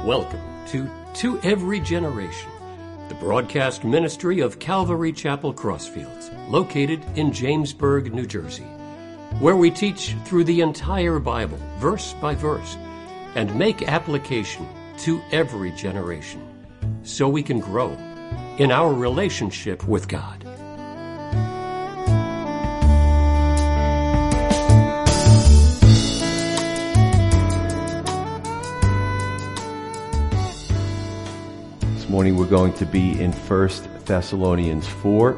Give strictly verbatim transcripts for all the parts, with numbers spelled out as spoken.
Welcome to To Every Generation, the broadcast ministry of Calvary Chapel Crossfields, located in Jamesburg, New Jersey, where we teach through the entire Bible, verse by verse, and make application to every generation, so we can grow in our relationship with God. This morning we're going to be in First Thessalonians four.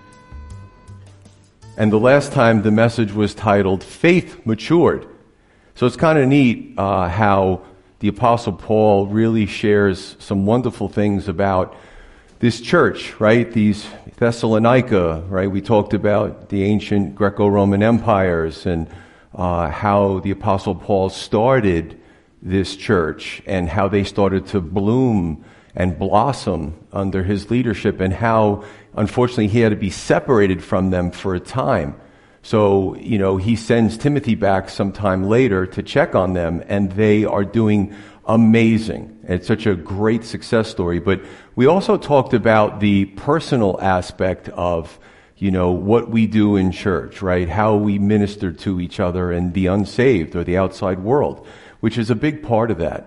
And the last time the message was titled, Faith Matured. So it's kind of neat uh, how the Apostle Paul really shares some wonderful things about this church, right? These Thessalonica, right? We talked about the ancient Greco-Roman empires and uh, how the Apostle Paul started this church and how they started to bloom and blossom under his leadership, and how, unfortunately, he had to be separated from them for a time. So, you know, he sends Timothy back sometime later to check on them, and they are doing amazing. It's such a great success story. But we also talked about the personal aspect of, you know, what we do in church, right? How we minister to each other and the unsaved or the outside world, which is a big part of that.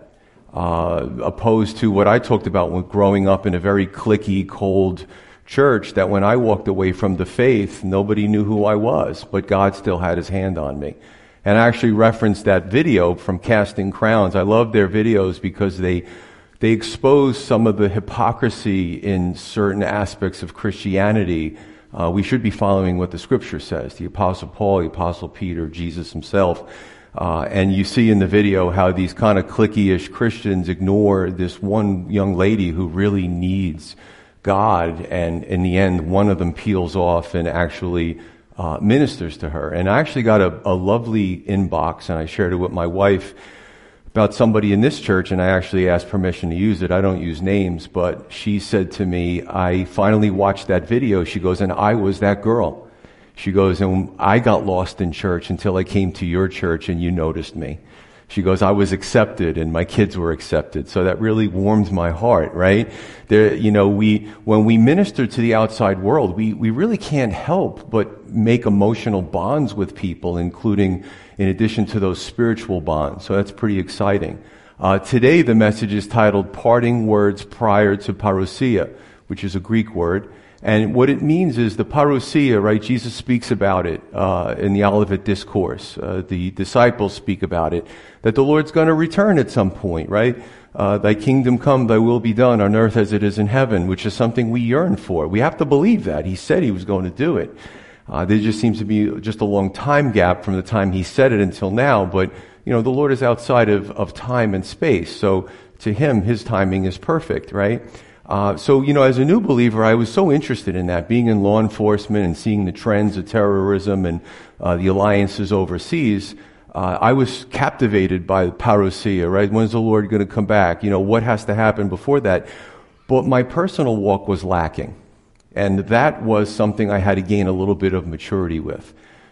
Uh, opposed to what I talked about when growing up in a very cliquey, cold church, that when I walked away from the faith, nobody knew who I was, but God still had his hand on me. And I actually referenced that video from Casting Crowns. I love their videos because they they expose some of the hypocrisy in certain aspects of Christianity. Uh, we should be following what the Scripture says. The Apostle Paul, the Apostle Peter, Jesus himself. Uh, and you see in the video how these kind of cliquey-ish Christians ignore this one young lady who really needs God, and in the end, one of them peels off and actually uh, ministers to her. And I actually got a, a lovely inbox, and I shared it with my wife, about somebody in this church, and I actually asked permission to use it. I don't use names, but she said to me, I finally watched that video. She goes, and I was that girl. She goes, and I got lost in church until I came to your church and you noticed me. She goes, I was accepted and my kids were accepted. So that really warmed my heart, right? There, you know, we, when we minister to the outside world, we, we really can't help but make emotional bonds with people, including, in addition to those spiritual bonds. So that's pretty exciting. Uh, today the message is titled Parting Words Prior to Parousia, which is a Greek word. And what it means is the parousia, right? Jesus speaks about it uh, in the Olivet Discourse. Uh, the disciples speak about it, that the Lord's going to return at some point, right? Uh, thy kingdom come, thy will be done on earth as it is in heaven, which is something we yearn for. We have to believe that. He said he was going to do it. Uh, there just seems to be just a long time gap from the time he said it until now. But, you know, the Lord is outside of, of time and space. So to him, his timing is perfect, right? Uh, so, you know, as a new believer, I was so interested in that, being in law enforcement and seeing the trends of terrorism and uh, the alliances overseas. Uh, I was captivated by parousia, right? When's the Lord going to come back? You know, what has to happen before that? But my personal walk was lacking. And that was something I had to gain a little bit of maturity with.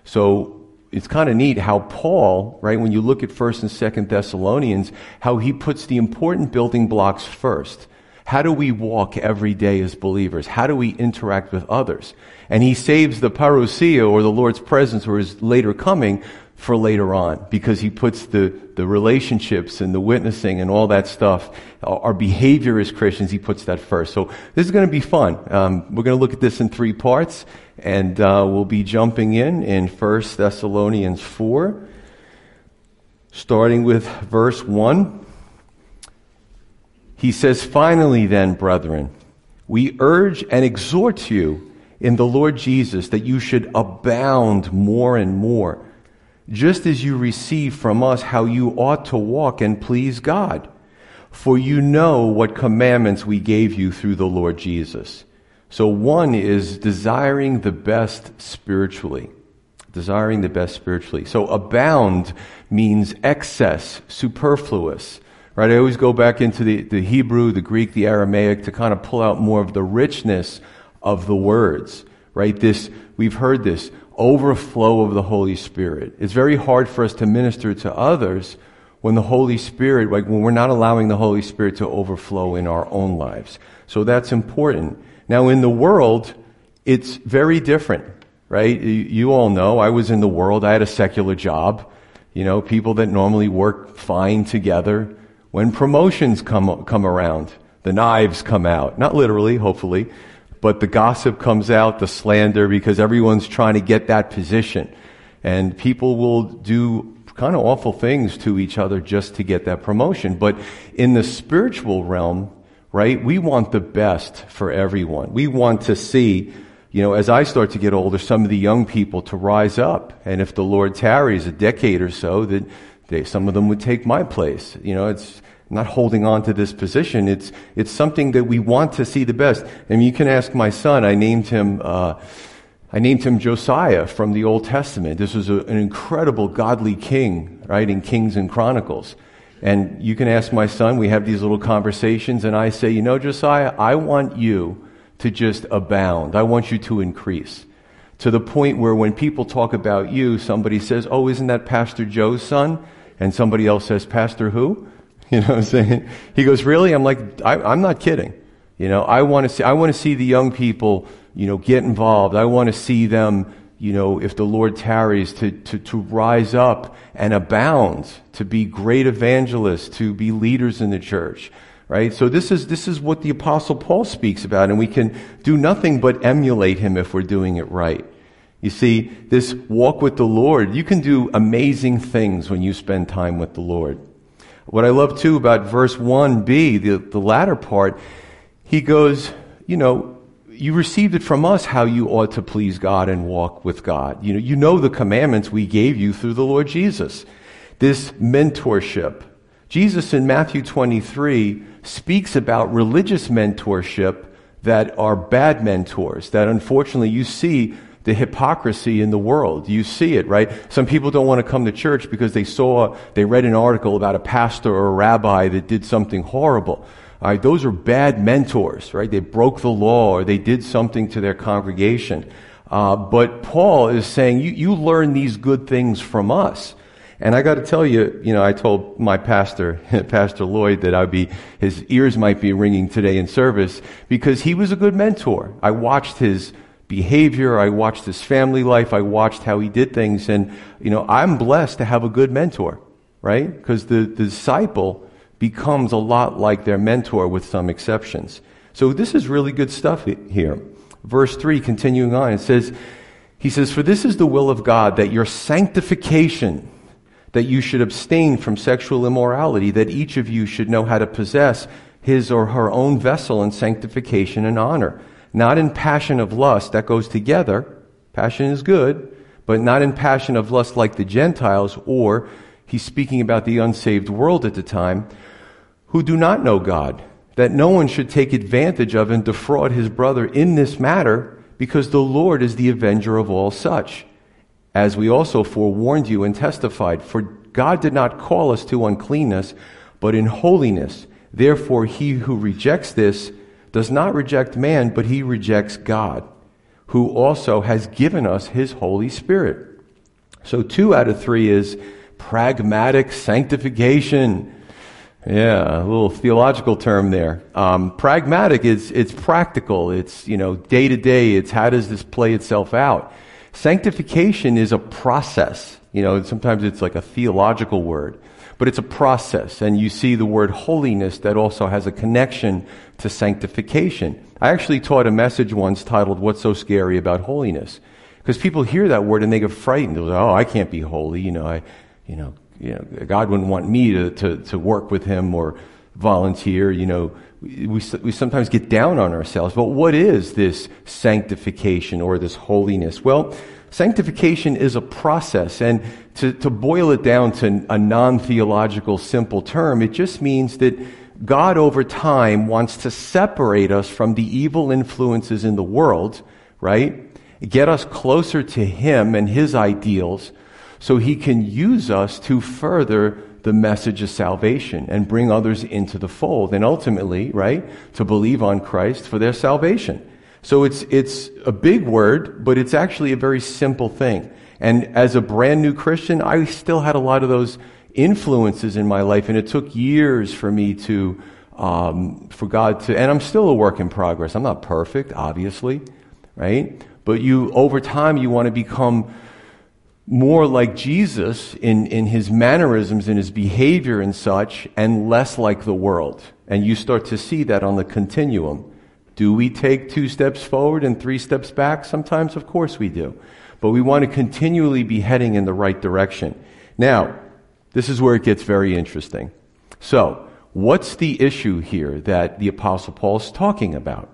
So it's kind of neat how Paul, right, when you look at First and Second Thessalonians, how he puts the important building blocks first. How do we walk every day as believers? How do we interact with others? And he saves the parousia, or the Lord's presence, or his later coming, for later on, because he puts the, the relationships and the witnessing and all that stuff, our behavior as Christians, he puts that first. So this is going to be fun. Um, we're going to look at this in three parts, and uh, we'll be jumping in in First Thessalonians four, starting with verse one. He says, finally then, brethren, we urge and exhort you in the Lord Jesus that you should abound more and more, just as you receive from us how you ought to walk and please God. For you know what commandments we gave you through the Lord Jesus. So one is desiring the best spiritually. Desiring the best spiritually. So abound means excess, superfluous. Right, I always go back into the, the Hebrew, the Greek, the Aramaic to kind of pull out more of the richness of the words. Right, this, we've heard this, overflow of the Holy Spirit. It's very hard for us to minister to others when the Holy Spirit, like when we're not allowing the Holy Spirit to overflow in our own lives. So that's important. Now in the world, it's very different, right? You, you all know, I was in the world, I had a secular job, you know, people that normally work fine together. When promotions come come around, the knives come out. Not literally, hopefully, but the gossip comes out, the slander, because everyone's trying to get that position. And people will do kind of awful things to each other just to get that promotion. But in the spiritual realm, right, we want the best for everyone. We want to see, you know, as I start to get older, some of the young people to rise up. And if the Lord tarries a decade or so, that they, some of them would take my place. You know, it's not holding on to this position. It's it's something that we want to see the best. And you can ask my son. I named him uh, I named him Josiah from the Old Testament. This was a, an incredible godly king, right, in Kings and Chronicles. And you can ask my son. We have these little conversations, and I say, you know, Josiah, I want you to just abound. I want you to increase. To the point where when people talk about you, somebody says, oh, isn't that Pastor Joe's son? And somebody else says, Pastor who? You know what I'm saying? He goes, really? I'm like, I, I'm not kidding. You know, I want to see, I want to see the young people, you know, get involved. I want to see them, you know, if the Lord tarries, to, to, to rise up and abound, to be great evangelists, to be leaders in the church. Right? So this is, this is what the Apostle Paul speaks about, and we can do nothing but emulate him if we're doing it right. You see, this walk with the Lord, you can do amazing things when you spend time with the Lord. What I love too about verse one b, the, the latter part, he goes, you know, you received it from us how you ought to please God and walk with God. You know, you know the commandments we gave you through the Lord Jesus. This mentorship. Jesus in Matthew twenty-three speaks about religious mentorship that are bad mentors, that unfortunately you see the hypocrisy in the world. You see it, right? Some people don't want to come to church because they saw, they read an article about a pastor or a rabbi that did something horrible. All right, those are bad mentors, right? They broke the law or they did something to their congregation. Uh, but Paul is saying, you, you learn these good things from us. And I got to tell you, you know, I told my pastor, Pastor Lloyd, that I'd be, his ears might be ringing today in service because he was a good mentor. I watched his behavior. I watched his family life. I watched how he did things. And, you know, I'm blessed to have a good mentor, right? Because the, the disciple becomes a lot like their mentor with some exceptions. So this is really good stuff here. Verse three, continuing on, it says, he says, for this is the will of God, that your sanctification, that you should abstain from sexual immorality, that each of you should know how to possess his or her own vessel in sanctification and honor, not in passion of lust. That goes together. Passion is good, but not in passion of lust like the Gentiles, or he's speaking about the unsaved world at the time, who do not know God, that no one should take advantage of and defraud his brother in this matter, because the Lord is the avenger of all such. As we also forewarned you and testified, for God did not call us to uncleanness, but in holiness. Therefore, he who rejects this does not reject man, but he rejects God, who also has given us his Holy Spirit. So two out of three is pragmatic sanctification. Yeah, a little theological term there. Um, pragmatic is, it's practical. It's, you know, day to day. It's how does this play itself out? Sanctification is a process. You know, sometimes it's like a theological word, but it's a process. And you see the word holiness that also has a connection to sanctification. I actually taught a message once titled, What's So Scary About Holiness? Because people hear that word and they get frightened. They're like, oh, I can't be holy. You know, I, you know, you know, God wouldn't want me to, to, to work with him or volunteer. You know, we, we sometimes get down on ourselves. But what is this sanctification or this holiness? Well, sanctification is a process. And to, to boil it down to a non-theological simple term, it just means that God over time wants to separate us from the evil influences in the world, right? Get us closer to him and his ideals so he can use us to further the message of salvation and bring others into the fold, and ultimately, right, to believe on Christ for their salvation. So it's it's a big word, but it's actually a very simple thing. And as a brand new Christian, I still had a lot of those influences in my life, and it took years for me to, um, for God to, and I'm still a work in progress. I'm not perfect, obviously, right? But you, over time, you want to become more like Jesus in, in his mannerisms, in his behavior and such, and less like the world. And you start to see that on the continuum. Do we take two steps forward and three steps back? Sometimes, of course we do. But we want to continually be heading in the right direction. Now, this is where it gets very interesting. So, what's the issue here that the Apostle Paul is talking about?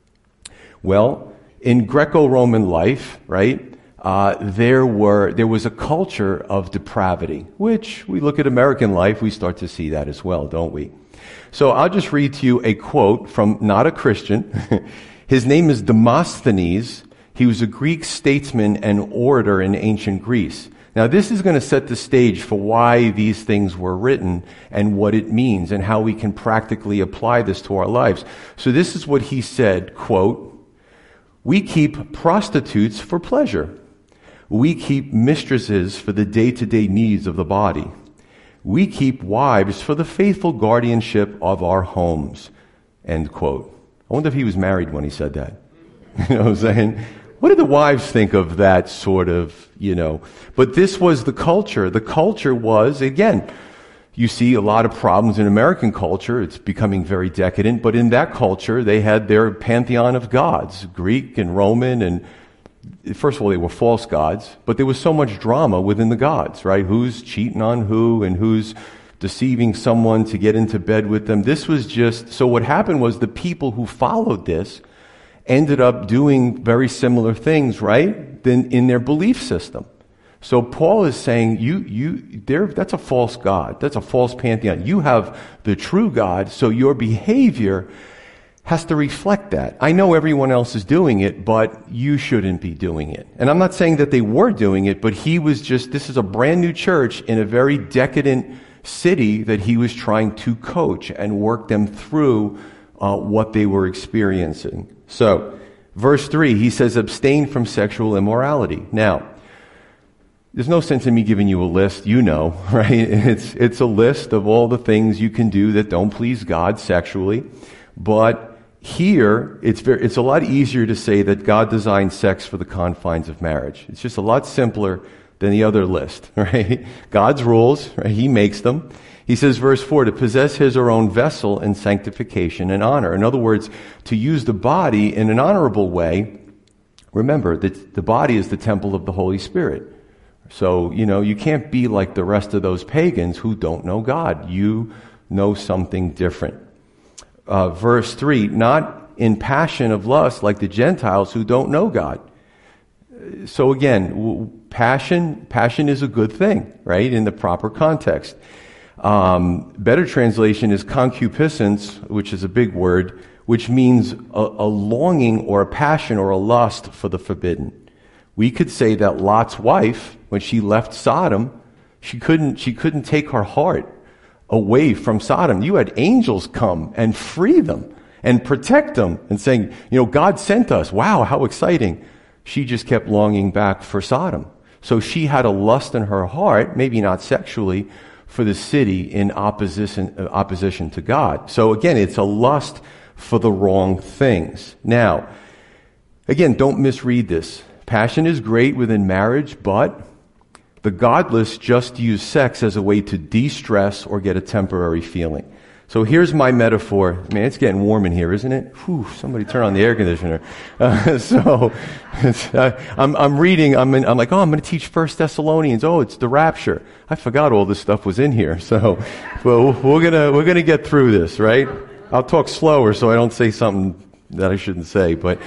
Well, in Greco-Roman life, right, uh, there were there was a culture of depravity, which we look at American life, we start to see that as well, don't we? So I'll just read to you a quote from not a Christian. His name is Demosthenes. He was a Greek statesman and orator in ancient Greece. Now, this is going to set the stage for why these things were written and what it means and how we can practically apply this to our lives. So this is what he said, quote, "We keep prostitutes for pleasure. We keep mistresses for the day-to-day needs of the body. We keep wives for the faithful guardianship of our homes." End quote. I wonder if he was married when he said that. You know what I'm saying? What did the wives think of that sort of, you know? But this was the culture. The culture was, again, you see a lot of problems in American culture. It's becoming very decadent. But in that culture, they had their pantheon of gods, Greek and Roman. And first of all, they were false gods. But there was so much drama within the gods, right? Who's cheating on who and who's deceiving someone to get into bed with them. This was just, so what happened was the people who followed this ended up doing very similar things, right, than in their belief system. So Paul is saying, you, you, there, that's a false God. That's a false pantheon. You have the true God, so your behavior has to reflect that. I know everyone else is doing it, but you shouldn't be doing it. And I'm not saying that they were doing it, but he was just, this is a brand new church in a very decadent city that he was trying to coach and work them through uh, what they were experiencing. So, verse three, he says, abstain from sexual immorality. Now, there's no sense in me giving you a list, you know, right? It's, it's a list of all the things you can do that don't please God sexually. But here, it's very, it's a lot easier to say that God designed sex for the confines of marriage. It's just a lot simpler than the other list, right? God's rules, right? He makes them. He says, verse four, to possess his or own vessel in sanctification and honor. In other words, to use the body in an honorable way. Remember that the body is the temple of the Holy Spirit. So, you know, you can't be like the rest of those pagans who don't know God. You know something different. Uh, verse three, not in passion of lust like the Gentiles who don't know God. So again, passion, passion is a good thing, right? In the proper context. Um, better translation is concupiscence, which is a big word, which means a, a longing or a passion or a lust for the forbidden. We could say that Lot's wife, when she left Sodom, she couldn't, she couldn't take her heart away from Sodom. You had angels come and free them and protect them and saying, you know, God sent us. Wow, how exciting. She just kept longing back for Sodom. So she had a lust in her heart, maybe not sexually, for the city in opposition, uh, opposition to God. So again, it's a lust for the wrong things. Now, again, don't misread this. Passion is great within marriage, but the godless just use sex as a way to de-stress or get a temporary feeling. So here's my metaphor. Man, it's getting warm in here, isn't it? Whew, somebody turn on the air conditioner. Uh, so it's, uh, I'm, I'm reading. I'm, in, I'm like, oh, I'm going to teach First Thessalonians. Oh, it's the rapture. I forgot all this stuff was in here. So, well, we're gonna we're gonna get through this, right? I'll talk slower so I don't say something that I shouldn't say. But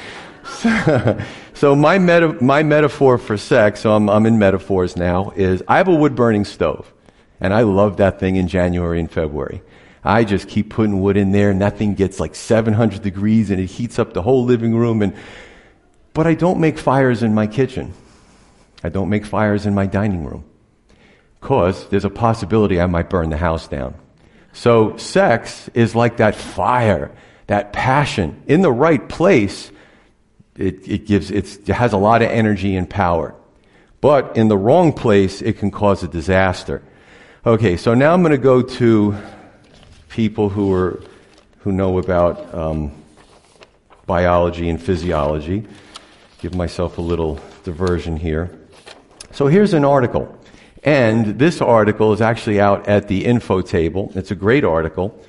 so my meta, my metaphor for sex. So I'm I'm in metaphors now. Is I have a wood burning stove, and I love that thing in January and February. I just keep putting wood in there, and that thing gets like seven hundred degrees, and it heats up the whole living room. And but I don't make fires in my kitchen. I don't make fires in my dining room, because there's a possibility I might burn the house down. So sex is like that fire, that passion. In the right place, it, it gives it's, it has a lot of energy and power. But in the wrong place, it can cause a disaster. Okay, so now I'm going to go to people who are who know about um, biology and physiology. Give myself a little diversion here. So here's an article. And this article is actually out at the info table. It's a great article.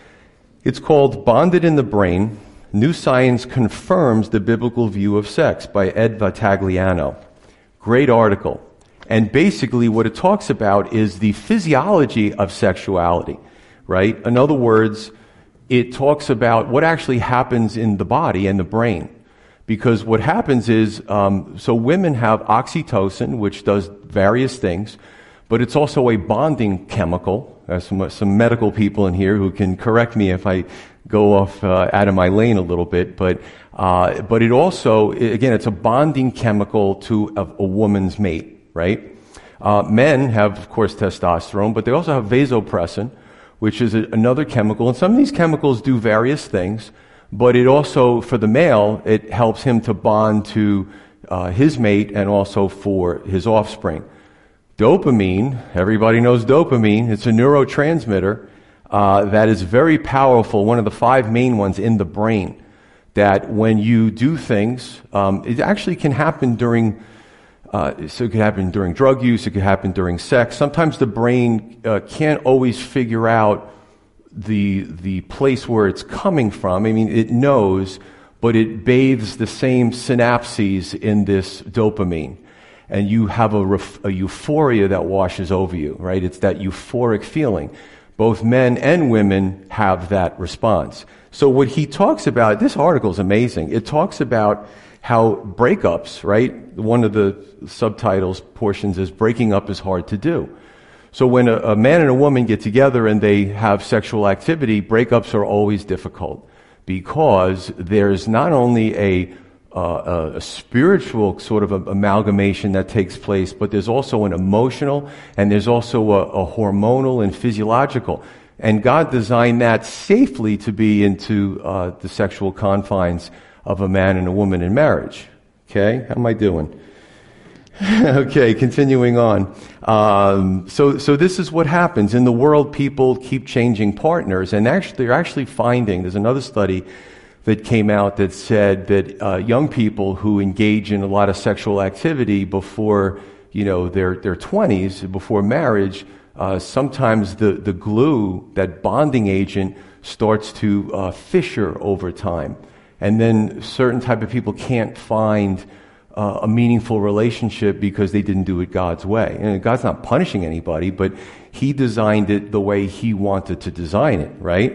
It's called Bonded in the Brain, New Science Confirms the Biblical View of Sex by Ed Vitagliano. Great article. And basically what it talks about is the physiology of sexuality, right? In other words, it talks about what actually happens in the body and the brain. Because what happens is, um, so women have oxytocin, which does various things, but it's also a bonding chemical. There's some, some medical people in here who can correct me if I go off uh, out of my lane a little bit. But uh, but it also, again, it's a bonding chemical to a, a woman's mate, right? Uh, men have, of course, testosterone, but they also have vasopressin, which is a, another chemical. And some of these chemicals do various things. But it also, for the male, it helps him to bond to uh, his mate and also for his offspring. Dopamine, everybody knows dopamine. It's a neurotransmitter uh, that is very powerful, one of the five main ones in the brain, that when you do things, um, it actually can happen during, uh, so it could happen during drug use, it could happen during sex. Sometimes the brain uh, can't always figure out the the place where it's coming from. I mean, it knows, but it bathes the same synapses in this dopamine. And you have a, ref, a euphoria that washes over you, right? It's that euphoric feeling. Both men and women have that response. So what he talks about, this article is amazing. It talks about how breakups, right? One of the subtitles portions is breaking up is hard to do. So when a, a man and a woman get together and they have sexual activity, breakups are always difficult because there's not only a, uh, a, a spiritual sort of a, amalgamation that takes place, but there's also an emotional and there's also a, a hormonal and physiological. And God designed that safely to be into uh, the sexual confines of a man and a woman in marriage. Okay, how am I doing? Okay, continuing on. Um, so, so this is what happens in the world. People keep changing partners, and actually, they're actually finding. There's another study that came out that said that uh, young people who engage in a lot of sexual activity before, you know, their their twenties, before marriage, uh, sometimes the the glue, that bonding agent, starts to uh, fissure over time, and then certain type of people can't find Uh, a meaningful relationship because they didn't do it God's way. And God's not punishing anybody, but He designed it the way He wanted to design it, right?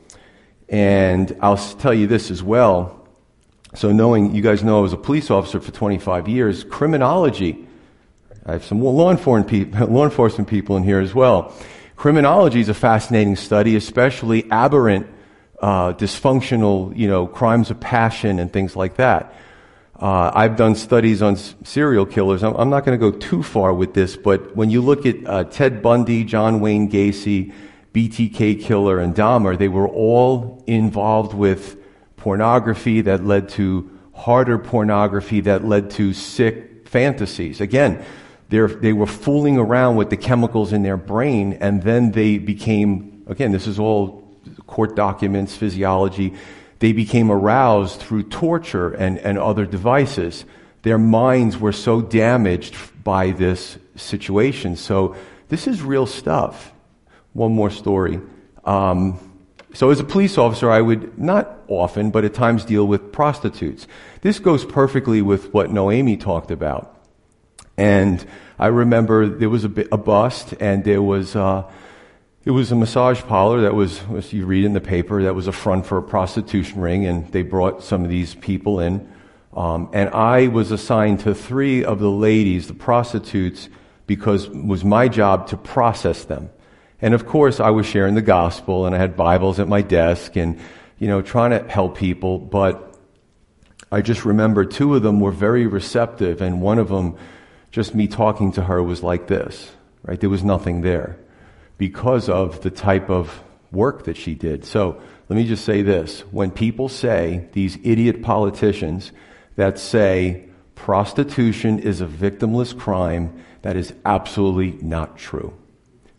And I'll tell you this as well. So knowing, you guys know I was a police officer for twenty-five years, criminology, I have some law enforcement people, law enforcement people in here as well. Criminology is a fascinating study, especially aberrant, uh, dysfunctional, you know, crimes of passion and things like that. Uh, I've done studies on s- serial killers. I'm, I'm not going to go too far with this, but when you look at uh, Ted Bundy, John Wayne Gacy, B T K killer, and Dahmer, they were all involved with pornography that led to harder pornography that led to sick fantasies. Again, they're, they were fooling around with the chemicals in their brain, and then they became, again, this is all court documents, physiology, they became aroused through torture and, and other devices. Their minds were so damaged by this situation. So this is real stuff. One more story. Um, so as a police officer, I would not often, but at times deal with prostitutes. This goes perfectly with what Noemi talked about. And I remember there was a, a bust, and there was... Uh, It was a massage parlor that was, as you read in the paper, that was a front for a prostitution ring, and they brought some of these people in. Um, and I was assigned to three of the ladies, the prostitutes, because it was my job to process them. And of course, I was sharing the gospel, and I had Bibles at my desk, and, you know, trying to help people. But I just remember two of them were very receptive, and one of them, just me talking to her, was like this, right? There was nothing there, because of the type of work that she did. So let me just say this. When people say, these idiot politicians that say prostitution is a victimless crime, that is absolutely not true.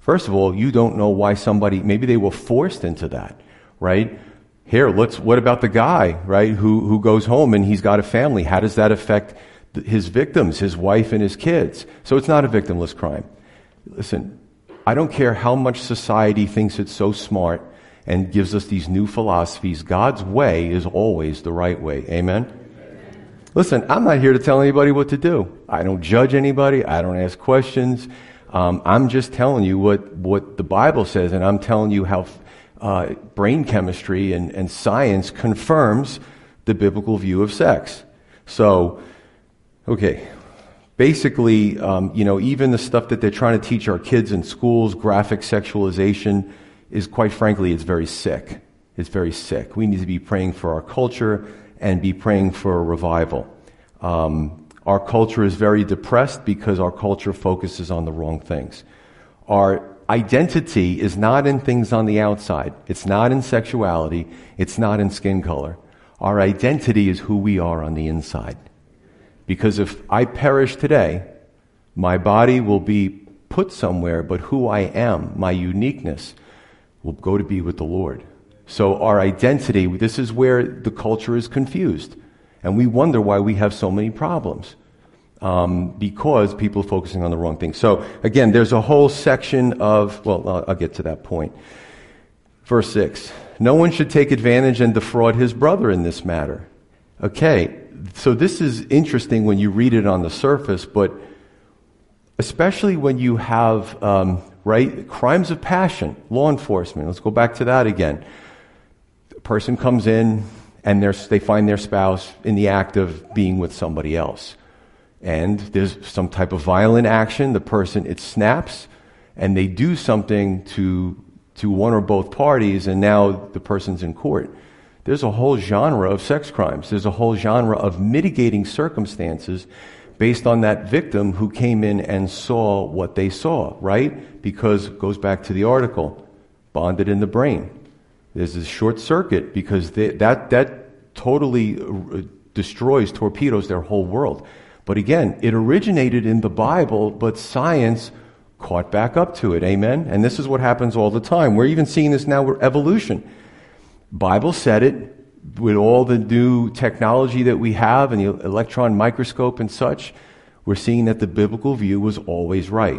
First of all, you don't know why somebody, maybe they were forced into that, right? Here, let's, what about the guy, right, who, who goes home and he's got a family? How does that affect th- his victims, his wife and his kids? So it's not a victimless crime. Listen, I don't care how much society thinks it's so smart and gives us these new philosophies. God's way is always the right way. Amen? Amen? Listen, I'm not here to tell anybody what to do. I don't judge anybody. I don't ask questions. Um, I'm just telling you what, what the Bible says, and I'm telling you how uh, brain chemistry and, and science confirms the biblical view of sex. So, okay, basically, um, you know, even the stuff that they're trying to teach our kids in schools, graphic sexualization, is quite frankly, it's very sick. It's very sick. We need to be praying for our culture and be praying for a revival. Um, Our culture is very depressed because our culture focuses on the wrong things. Our identity is not in things on the outside. It's not in sexuality. It's not in skin color. Our identity is who we are on the inside. Because if I perish today, my body will be put somewhere, but who I am, my uniqueness, will go to be with the Lord. So our identity, this is where the culture is confused. And we wonder why we have so many problems. Um, because people are focusing on the wrong thing. So, again, there's a whole section of, well, I'll, I'll get to that point. Verse six. No one should take advantage and defraud his brother in this matter. Okay, so this is interesting when you read it on the surface, but especially when you have, um, right, crimes of passion, law enforcement. Let's go back to that again. A person comes in, and they find their spouse in the act of being with somebody else. And there's some type of violent action. The person, it snaps, and they do something to to one or both parties, and now the person's in court. There's a whole genre of sex crimes. There's a whole genre of mitigating circumstances based on that victim who came in and saw what they saw, right? Because it goes back to the article, bonded in the brain. There's a short circuit because they, that that totally destroys, torpedoes their whole world. But again, it originated in the Bible, but science caught back up to it. Amen? And this is what happens all the time. We're even seeing this now with evolution. Bible said it. With all the new technology that we have and the electron microscope and such, we're seeing that the biblical view was always right.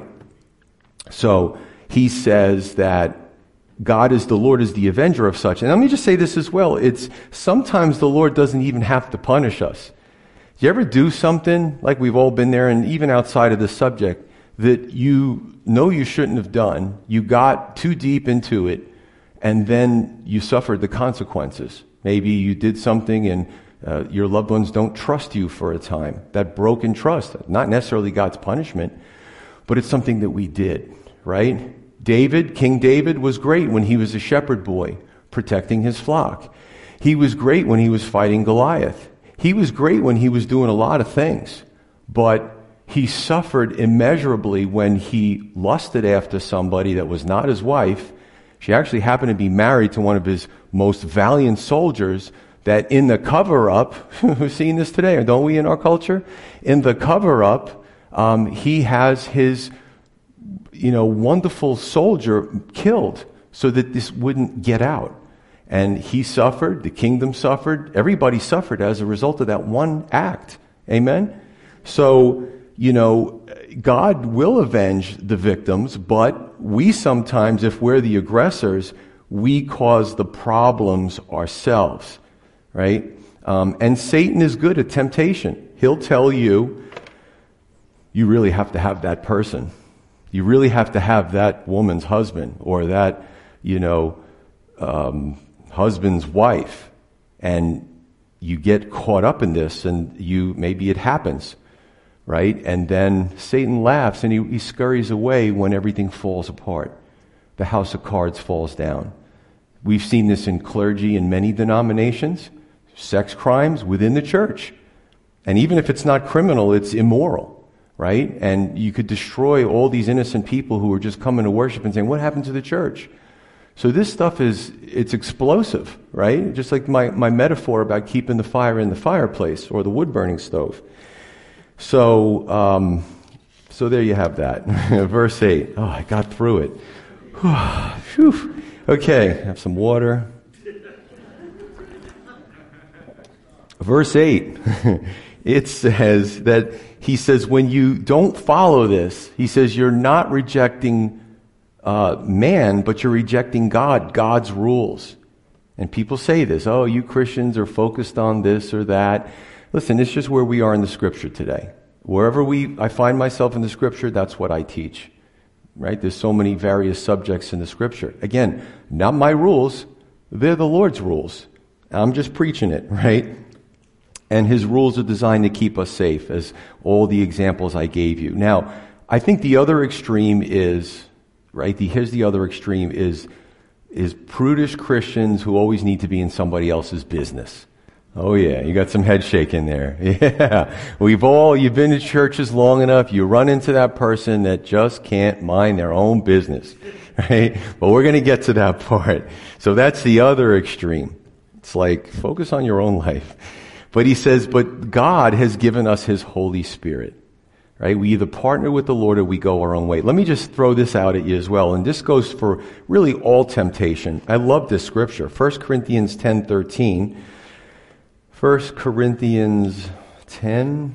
So he says that God is the Lord is the avenger of such. And let me just say this as well. It's sometimes the Lord doesn't even have to punish us. Do you ever do something, like we've all been there, and even outside of the subject, that you know you shouldn't have done, you got too deep into it, and then you suffered the consequences? Maybe you did something and uh, your loved ones don't trust you for a time. That broken trust, not necessarily God's punishment, but it's something that we did, right? David, King David, was great when he was a shepherd boy protecting his flock. He was great when he was fighting Goliath. He was great when he was doing a lot of things, but he suffered immeasurably when he lusted after somebody that was not his wife. She actually happened to be married to one of his most valiant soldiers, that in the cover-up, we're seeing this today, don't we, in our culture? In the cover-up, um, he has his, you know, wonderful soldier killed so that this wouldn't get out. And he suffered, the kingdom suffered, everybody suffered as a result of that one act. Amen? So, you know, God will avenge the victims, but we sometimes, if we're the aggressors, we cause the problems ourselves, right? Um, and Satan is good at temptation. He'll tell you, you really have to have that person. You really have to have that woman's husband or that, you know, um, husband's wife. And you get caught up in this and you, maybe it happens. Right? And then Satan laughs and he, he scurries away when everything falls apart. The house of cards falls down. We've seen this in clergy in many denominations, sex crimes within the church. And even if it's not criminal, it's immoral, right? And you could destroy all these innocent people who are just coming to worship and saying, what happened to the church? So this stuff is, it's explosive, right? Just like my, my metaphor about keeping the fire in the fireplace or the wood-burning stove. So, um, So there you have that. Verse eight. Oh, I got through it. Whew. Okay, have some water. Verse eight. It says that, he says, when you don't follow this, he says you're not rejecting uh, man, but you're rejecting God, God's rules. And people say this, oh, you Christians are focused on this or that. Listen, it's just where we are in the Scripture today. Wherever we, I find myself in the Scripture, that's what I teach. Right? There's so many various subjects in the Scripture. Again, not my rules. They're the Lord's rules. I'm just preaching it, right? And His rules are designed to keep us safe, as all the examples I gave you. Now, I think the other extreme is, right, the, here's the other extreme is, is prudish Christians who always need to be in somebody else's business. Oh yeah, you got some head shaking there. Yeah, we've all, you've been to churches long enough, you run into that person that just can't mind their own business, right? But we're going to get to that part. So that's the other extreme. It's like, focus on your own life. But he says, but God has given us His Holy Spirit, right? We either partner with the Lord or we go our own way. Let me just throw this out at you as well. And this goes for really all temptation. I love this scripture. First Corinthians ten thirteen. First Corinthians ten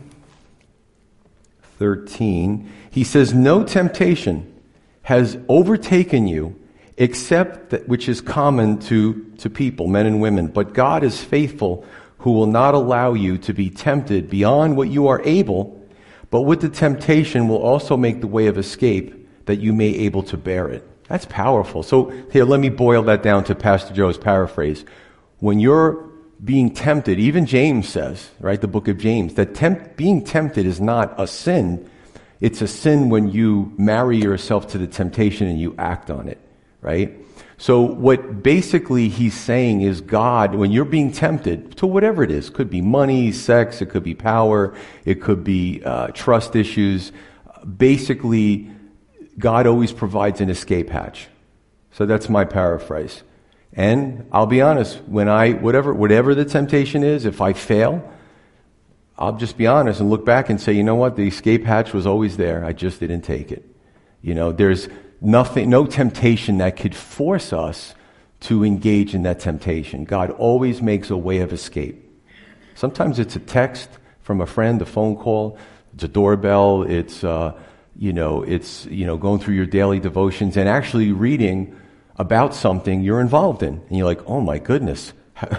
thirteen. He says, no temptation has overtaken you except that which is common to, to people, men and women. But God is faithful, who will not allow you to be tempted beyond what you are able, but with the temptation will also make the way of escape that you may be able to bear it. That's powerful. So here, let me boil that down to Pastor Joe's paraphrase. When you're being tempted, even James says, right, the book of James, that tempt, being tempted is not a sin. It's a sin when you marry yourself to the temptation and you act on it, right? So what basically he's saying is God, when you're being tempted to whatever it is, could be money, sex, it could be power, it could be uh, trust issues. Basically, God always provides an escape hatch. So that's my paraphrase. And I'll be honest, when I, whatever, whatever the temptation is, if I fail, I'll just be honest and look back and say, you know what, the escape hatch was always there. I just didn't take it. You know, there's nothing, no temptation that could force us to engage in that temptation. God always makes a way of escape. Sometimes it's a text from a friend, a phone call, it's a doorbell, it's, uh, you know, it's, you know, going through your daily devotions and actually reading about something you're involved in. And you're like, oh my goodness,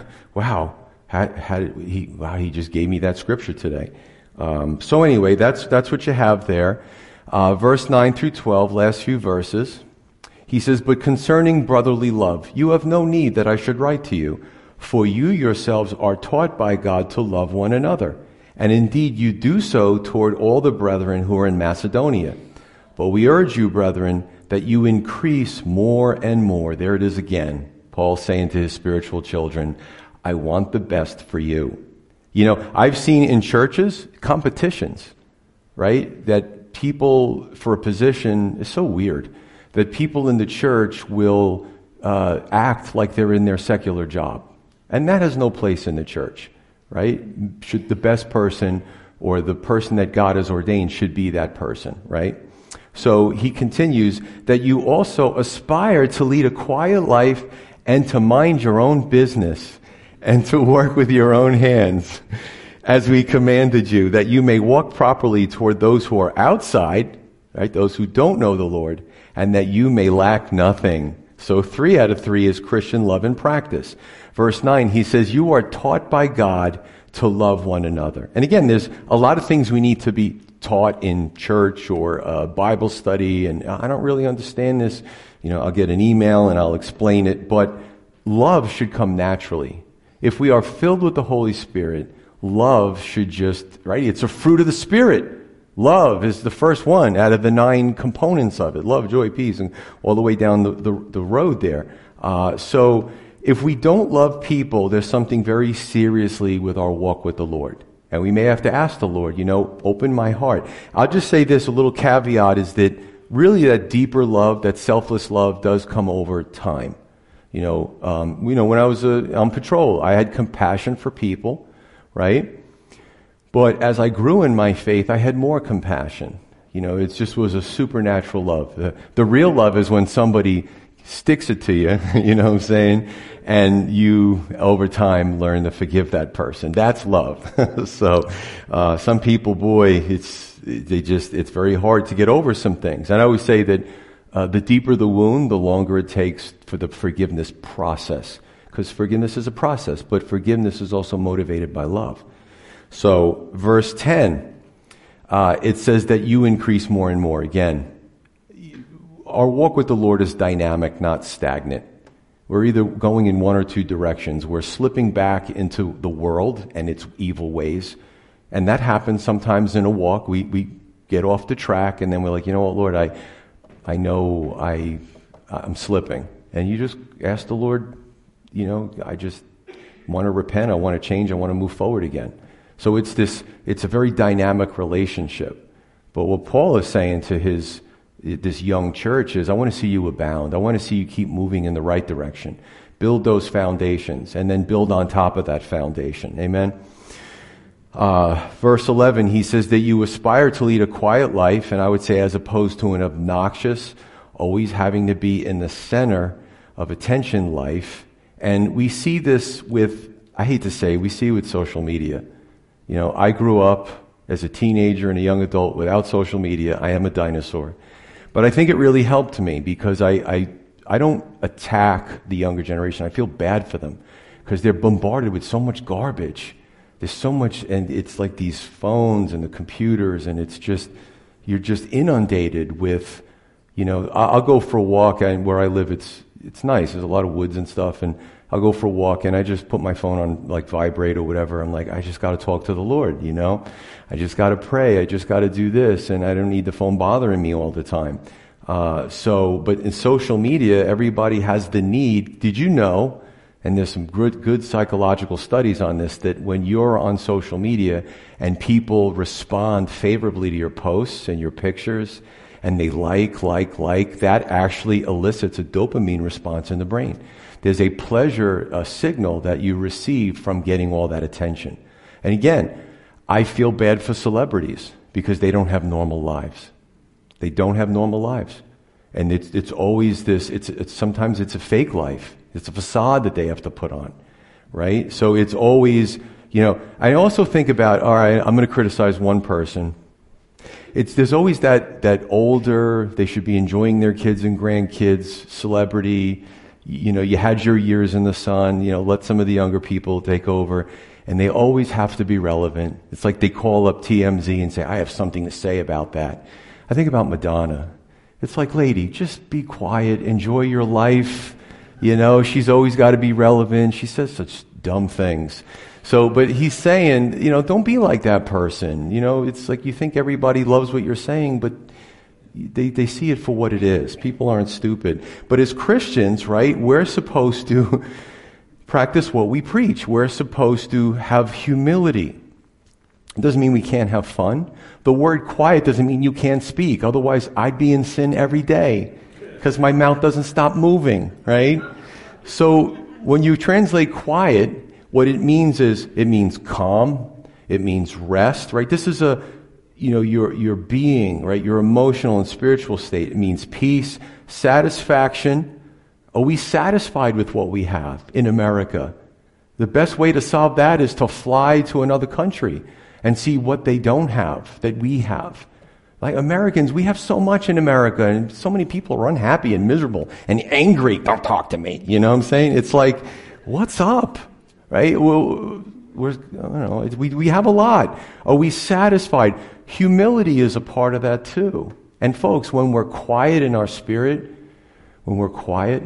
wow, how, how did he, wow, he just gave me that scripture today. Um, so anyway, that's, that's what you have there. Uh, verse nine through twelve, last few verses. He says, but concerning brotherly love, you have no need that I should write to you, for you yourselves are taught by God to love one another. And indeed you do so toward all the brethren who are in Macedonia. But we urge you, brethren, that you increase more and more. There it is again. Paul saying to his spiritual children, I want the best for you. You know, I've seen in churches competitions, right? That people for a position is so weird. That people in the church will uh, act like they're in their secular job. And that has no place in the church, right? Should the best person or the person that God has ordained should be that person, right? So he continues that you also aspire to lead a quiet life and to mind your own business and to work with your own hands as we commanded you, that you may walk properly toward those who are outside, right? Those who don't know the Lord, and that you may lack nothing. So three out of three is Christian love and practice. Verse nine, he says, you are taught by God to love one another. And again, there's a lot of things we need to be taught in church or uh, Bible study, and I don't really understand this. You know, I'll get an email and I'll explain it, but love should come naturally. If we are filled with the Holy Spirit, love should just, right? It's a fruit of the Spirit. Love is the first one out of the nine components of it. Love, joy, peace, and all the way down the, the, the road there. Uh, so if we don't love people, there's something very seriously with our walk with the Lord. And we may have to ask the Lord, you know, open my heart. I'll just say this, a little caveat is that really that deeper love, that selfless love does come over time. You know, um, you know, when I was uh, on patrol, I had compassion for people, right? But as I grew in my faith, I had more compassion. You know, it just was a supernatural love. The, the real love is when somebody sticks it to you, you know what I'm saying? And you, over time, learn to forgive that person. That's love. So, uh, some people, boy, it's, they just, it's very hard to get over some things. And I always say that, uh, the deeper the wound, the longer it takes for the forgiveness process. Because forgiveness is a process, but forgiveness is also motivated by love. So, verse ten, Uh, it says that you increase more and more. Again, our walk with the Lord is dynamic, not stagnant. We're either going in one or two directions. We're slipping back into the world and its evil ways. And that happens sometimes in a walk. We we get off the track and then we're like, you know what, Lord, I I know I, I'm slipping. And you just ask the Lord, you know, I just want to repent. I want to change. I want to move forward again. So it's this, it's a very dynamic relationship. But what Paul is saying to his, this young church is, I want to see you abound. I want to see you keep moving in the right direction. Build those foundations and then build on top of that foundation. Amen. Uh, verse eleven, he says that you aspire to lead a quiet life, and I would say as opposed to an obnoxious, always having to be in the center of attention life. And we see this with, I hate to say, we see it with social media. You know, I grew up as a teenager and a young adult without social media. I am a dinosaur. But I think it really helped me because I, I, I don't attack the younger generation. I feel bad for them because they're bombarded with so much garbage. There's so much, and it's like these phones and the computers, and it's just, you're just inundated with, you know, I'll go for a walk, and where I live, it's, it's nice. There's a lot of woods and stuff, and I'll go for a walk and I just put my phone on like vibrate or whatever. I'm like, I just got to talk to the Lord, you know? I just got to pray. I just got to do this, and I don't need the phone bothering me all the time. Uh, so, but in social media, everybody has the need. Did you know, and there's some good, good psychological studies on this, that when you're on social media and people respond favorably to your posts and your pictures, and they like, like, like, that actually elicits a dopamine response in the brain. There's a pleasure a signal that you receive from getting all that attention. And again, I feel bad for celebrities because they don't have normal lives. They don't have normal lives. And it's it's always this, it's, it's sometimes it's a fake life. It's a facade that they have to put on, right? So it's always, you know, I also think about, all right, I'm going to criticize one person. It's, there's always that, that older, they should be enjoying their kids and grandkids, celebrity. You know, you had your years in the sun, you know, let some of the younger people take over, and they always have to be relevant. It's like they call up T M Z and say, I have something to say about that. I think about Madonna. It's like, lady, just be quiet, enjoy your life. You know, she's always got to be relevant. She says such dumb things. So, but he's saying, you know, don't be like that person. You know, it's like you think everybody loves what you're saying, but They they see it for what it is. People aren't stupid. But as Christians, right, we're supposed to practice what we preach. We're supposed to have humility. It doesn't mean we can't have fun. The word quiet doesn't mean you can't speak. Otherwise, I'd be in sin every day because my mouth doesn't stop moving, right? So when you translate quiet, what it means is it means calm. It means rest, right? This is a You know, your your being, right? Your emotional and spiritual state. It means peace, satisfaction. Are we satisfied with what we have in America? The best way to solve that is to fly to another country and see what they don't have that we have. Like Americans, we have so much in America, and so many people are unhappy and miserable and angry. Don't talk to me. You know what I'm saying? It's like, what's up, right? Well, we're, I don't know, we we have a lot. Are we satisfied? Humility is a part of that too. And folks, when we're quiet in our spirit, when we're quiet,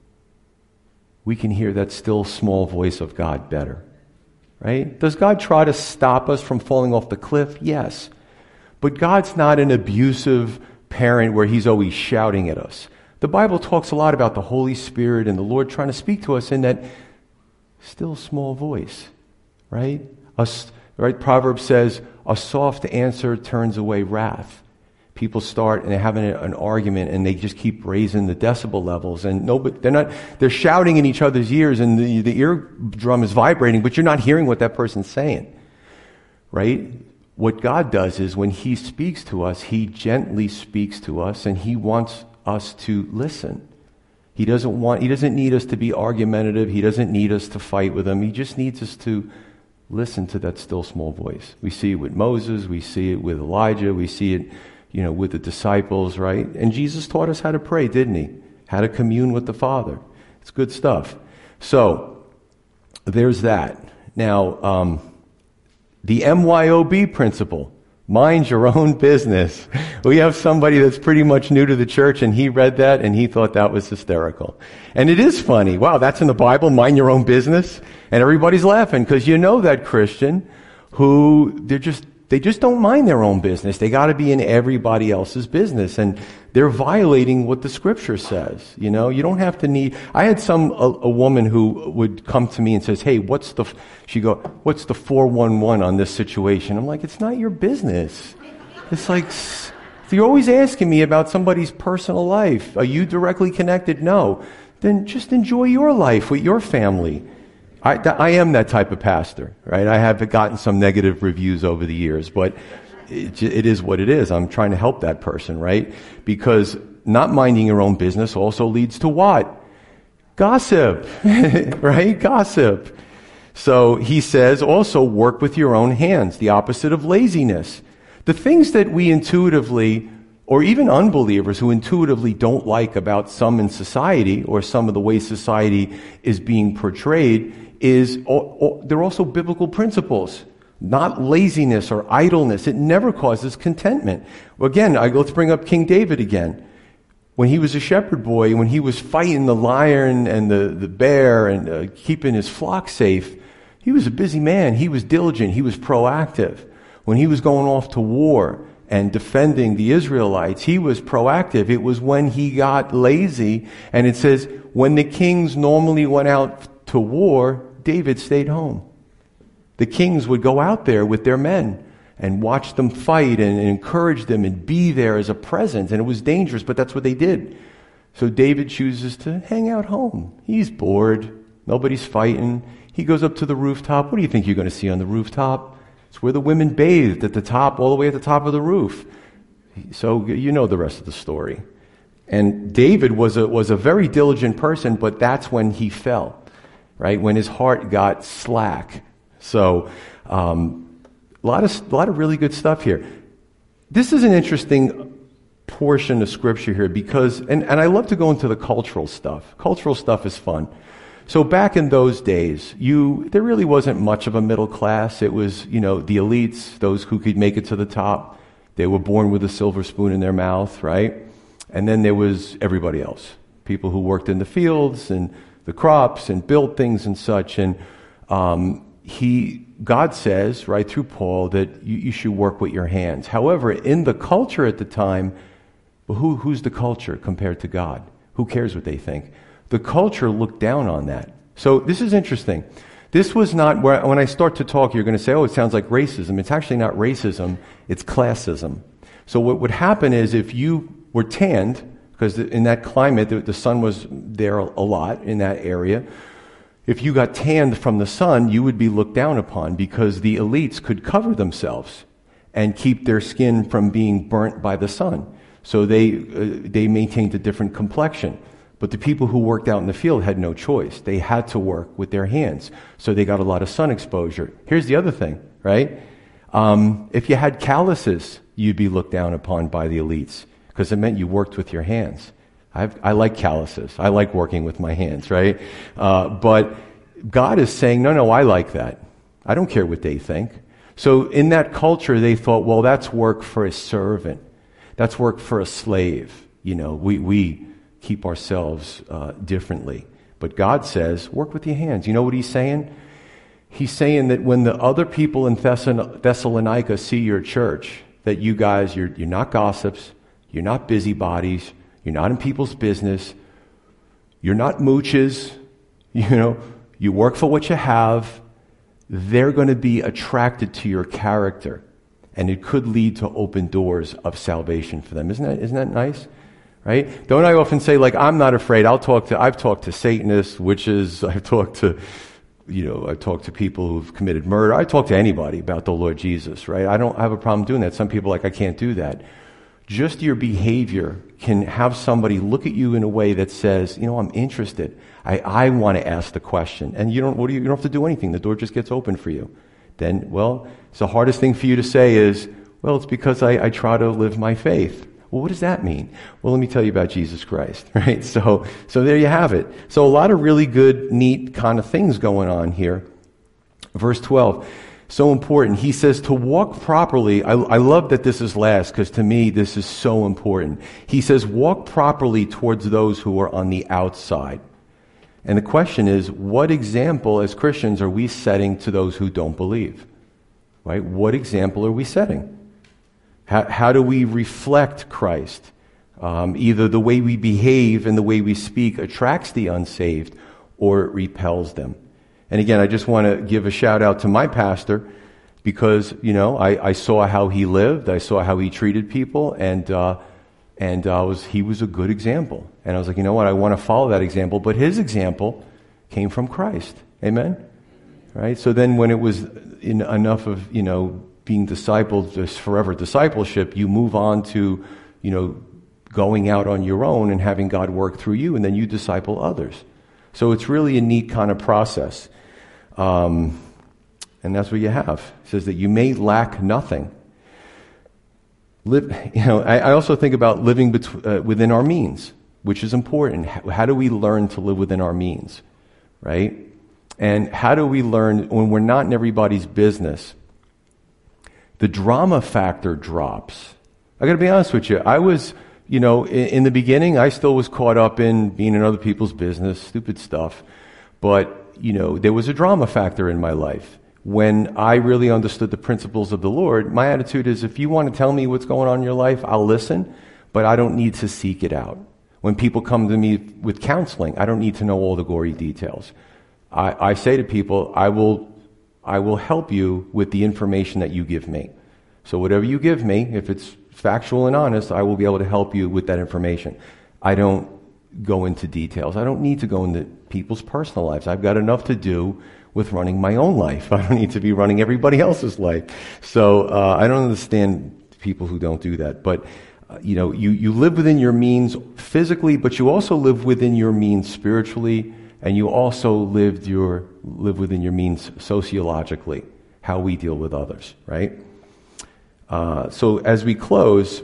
we can hear that still small voice of God better. Right? Does God try to stop us from falling off the cliff? Yes. But God's not an abusive parent where he's always shouting at us. The Bible talks a lot about the Holy Spirit and the Lord trying to speak to us in that still small voice. Right? Us, right? Proverbs says, a soft answer turns away wrath. People start and they're having a, an argument and they just keep raising the decibel levels, and no, but they're not, they're shouting in each other's ears and the, the eardrum is vibrating, but you're not hearing what that person's saying. Right? what God does is when he speaks to us, he gently speaks to us, and he wants us to listen. He doesn't want, he doesn't need us to be argumentative. He doesn't need us to fight with him. He just needs us to listen to that still small voice. We see it with Moses. We see it with Elijah. We see it, you know, with the disciples, right? And Jesus taught us how to pray, didn't he? How to commune with the Father. It's good stuff. So, there's that. Now, um, the M Y O B principle. Mind your own business. We have somebody that's pretty much new to the church, and he read that and he thought that was hysterical. And it is funny. Wow, that's in the Bible, mind your own business? And everybody's laughing because you know that Christian who they're just they just don't mind their own business. They got to be in everybody else's business, and they're violating what the scripture says. You know, you don't have to need. I had some a, a woman who would come to me and says, "Hey, what's the?" She go, "What's the four one one on this situation?" I'm like, "It's not your business." It's like you're always asking me about somebody's personal life. Are you directly connected? No. Then just enjoy your life with your family. I, I am that type of pastor, right? I have gotten some negative reviews over the years, but it, it is what it is. I'm trying to help that person, right? Because not minding your own business also leads to what? Gossip, right? Gossip. So he says also work with your own hands, the opposite of laziness. The things that we intuitively, or even unbelievers who intuitively don't like about some in society, or some of the way society is being portrayed, is they're also biblical principles, not laziness or idleness. It never causes contentment. Again, I, let's bring up King David again. When he was a shepherd boy, when he was fighting the lion and the, the bear and uh, keeping his flock safe, he was a busy man. He was diligent. He was proactive. When he was going off to war and defending the Israelites, he was proactive. It was when he got lazy, and it says, when the kings normally went out to war, David stayed home. The kings would go out there with their men and watch them fight and, and encourage them and be there as a presence. And it was dangerous, but that's what they did. So David chooses to hang out home. He's bored. Nobody's fighting. He goes up to the rooftop. What do you think you're going to see on the rooftop? It's where the women bathed, at the top, all the way at the top of the roof. So you know the rest of the story. And David was a, was a very diligent person, but that's when he fell. Right, when his heart got slack. So, um, a lot of a lot of really good stuff here. This is an interesting portion of scripture here because, and, and I love to go into the cultural stuff. Cultural stuff is fun. So back in those days, you there really wasn't much of a middle class. It was, you know, the elites, those who could make it to the top. They were born with a silver spoon in their mouth, right? And then there was everybody else, people who worked in the fields and the crops and build things and such. And um, he, God says, right through Paul, that you, you should work with your hands. However, in the culture at the time, well, who, who's the culture compared to God? Who cares what they think? The culture looked down on that. So this is interesting. This was not, where when I start to talk, you're going to say, oh, it sounds like racism. It's actually not racism, it's classism. So what would happen is if you were tanned, because in that climate, the, the sun was there a lot in that area. If you got tanned from the sun, you would be looked down upon because the elites could cover themselves and keep their skin from being burnt by the sun. So they uh, they maintained a different complexion. But the people who worked out in the field had no choice. They had to work with their hands. So they got a lot of sun exposure. Here's the other thing, right? Um, if you had calluses, you'd be looked down upon by the elites, because it meant you worked with your hands. I've, I like calluses. I like working with my hands, right? Uh, but God is saying, no, no, I like that. I don't care what they think. So in that culture, they thought, well, that's work for a servant. That's work for a slave. You know, we, we keep ourselves uh, differently. But God says, work with your hands. You know what he's saying? He's saying that when the other people in Thessalonica see your church, that you guys, you're, you're not gossips, you're not busybodies. You're not in people's business. You're not mooches. You know, you work for what you have. They're going to be attracted to your character, and it could lead to open doors of salvation for them. Isn't that isn't that nice? Right? Don't I often say, like, I'm not afraid. I'll talk to. I've talked to Satanists, witches. I've talked to you know, I talk to people who've committed murder. I talk to anybody about the Lord Jesus, right? I don't have a problem doing that. Some people are like, I can't do that. Just your behavior can have somebody look at you in a way that says, you know, I'm interested. I, I want to ask the question. And you don't, what do you, you don't have to do anything. The door just gets open for you. Then, well, it's the hardest thing for you to say is, well, it's because I, I try to live my faith. Well, what does that mean? Well, let me tell you about Jesus Christ, right? So, so there you have it. So a lot of really good, neat kind of things going on here. Verse twelve, so important. He says to walk properly. I, I love that this is last, because to me this is so important. He says walk properly towards those who are on the outside. And the question is, what example as Christians are we setting to those who don't believe? Right? What example are we setting? How, how do we reflect Christ? Um, either the way we behave and the way we speak attracts the unsaved, or it repels them. And again, I just want to give a shout out to my pastor, because, you know, I, I saw how he lived, I saw how he treated people, and uh, and uh, was he was a good example. And I was like, you know what, I want to follow that example. But his example came from Christ. Amen? Right? So then when it was in enough of, you know, being discipled, this forever discipleship, you move on to, you know, going out on your own and having God work through you, and then you disciple others. So it's really a neat kind of process. Um, and that's what you have. It says that you may lack nothing. Live, you know, I, I also think about living betw- uh, within our means, which is important. How, how do we learn to live within our means, right? And how do we learn when we're not in everybody's business? The drama factor drops. I got to be honest with you. I was, you know, in, in the beginning, I still was caught up in being in other people's business, stupid stuff. But, you know, there was a drama factor in my life. When I really understood the principles of the Lord, my attitude is, if you want to tell me what's going on in your life, I'll listen, but I don't need to seek it out. When people come to me with counseling, I don't need to know all the gory details. I, I say to people, I will I will help you with the information that you give me. So whatever you give me, if it's factual and honest, I will be able to help you with that information. I don't go into details. I don't need to go into people's personal lives. I've got enough to do with running my own life. I don't need to be running everybody else's life. So uh, I don't understand people who don't do that. But uh, you know, you, you live within your means physically, but you also live within your means spiritually, and you also lived your live within your means sociologically, how we deal with others, right? Uh, so as we close,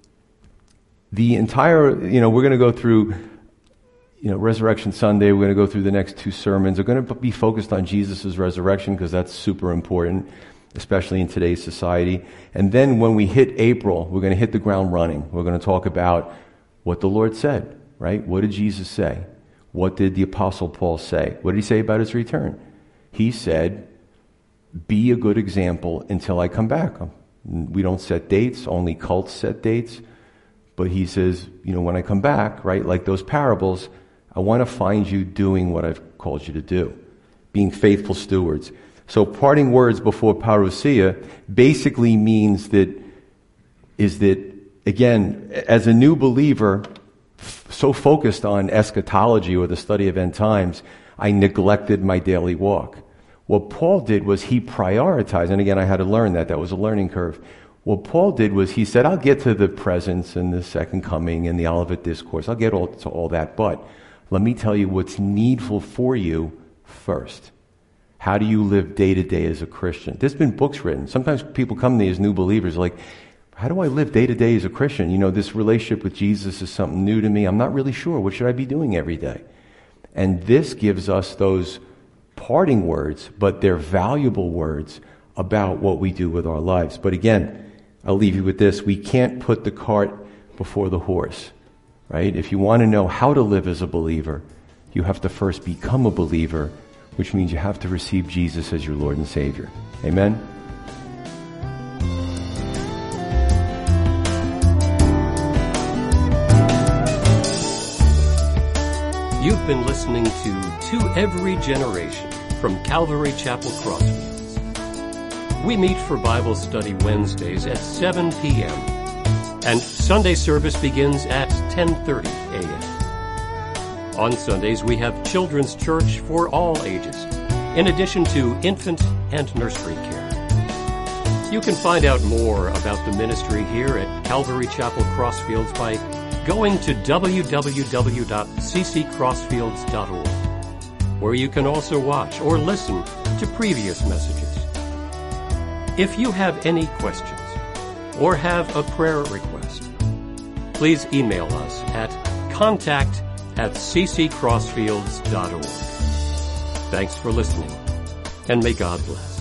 the entire, you know, we're going to go through, you know, Resurrection Sunday. We're going to go through the next two sermons. They're going to be focused on Jesus' resurrection, because that's super important, especially in today's society. And then when we hit April, we're going to hit the ground running. We're going to talk about what the Lord said, right? What did Jesus say? What did the Apostle Paul say? What did he say about his return? He said, be a good example until I come back. We don't set dates, only cults set dates. But he says, you know, when I come back, right, like those parables, I want to find you doing what I've called you to do, being faithful stewards. So parting words before parousia basically means that, is that, again, as a new believer, so focused on eschatology or the study of end times, I neglected my daily walk. What Paul did was he prioritized, and again, I had to learn that. That was a learning curve. What Paul did was he said, I'll get to the presence and the second coming and the Olivet Discourse. I'll get all, to all that, but let me tell you what's needful for you first. How do you live day to day as a Christian? There's been books written. Sometimes people come to me as new believers like, how do I live day to day as a Christian? You know, this relationship with Jesus is something new to me. I'm not really sure. What should I be doing every day? And this gives us those parting words, but they're valuable words about what we do with our lives. But again, I'll leave you with this. We can't put the cart before the horse, right? If you want to know how to live as a believer, you have to first become a believer, which means you have to receive Jesus as your Lord and Savior. Amen? You've been listening to To Every Generation from Calvary Chapel Crossfields. We meet for Bible study Wednesdays at seven p.m. and Sunday service begins at ten thirty a.m. On Sundays, we have children's church for all ages, in addition to infant and nursery care. You can find out more about the ministry here at Calvary Chapel Crossfields by going to w w w dot c c crossfields dot org, where you can also watch or listen to previous messages. If you have any questions or have a prayer request, please email us at contact at c c crossfields dot org. Thanks for listening, and may God bless.